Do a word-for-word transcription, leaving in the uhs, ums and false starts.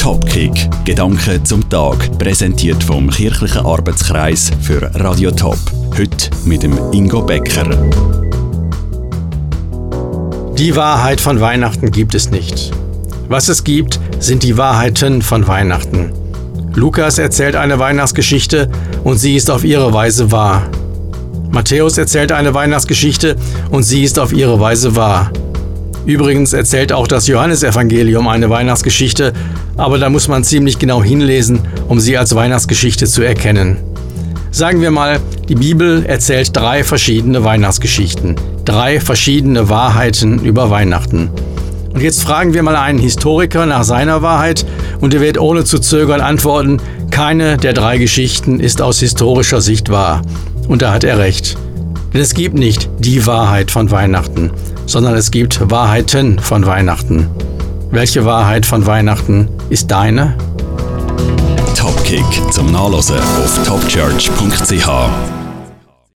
Topkick, Gedanken zum Tag, präsentiert vom Kirchlichen Arbeitskreis für Radio Top. Heute mit dem Ingo Becker. Die Wahrheit von Weihnachten gibt es nicht. Was es gibt, sind die Wahrheiten von Weihnachten. Lukas erzählt eine Weihnachtsgeschichte und sie ist auf ihre Weise wahr. Matthäus erzählt eine Weihnachtsgeschichte und sie ist auf ihre Weise wahr. Übrigens erzählt auch das Johannesevangelium eine Weihnachtsgeschichte, aber da muss man ziemlich genau hinlesen, um sie als Weihnachtsgeschichte zu erkennen. Sagen wir mal, die Bibel erzählt drei verschiedene Weihnachtsgeschichten, drei verschiedene Wahrheiten über Weihnachten. Und jetzt fragen wir mal einen Historiker nach seiner Wahrheit und er wird ohne zu zögern antworten, keine der drei Geschichten ist aus historischer Sicht wahr. Und da hat er recht. Denn es gibt nicht die Wahrheit von Weihnachten, sondern es gibt Wahrheiten von Weihnachten. Welche Wahrheit von Weihnachten ist deine? Topkick zum Nachlesen auf topchurch punkt c h.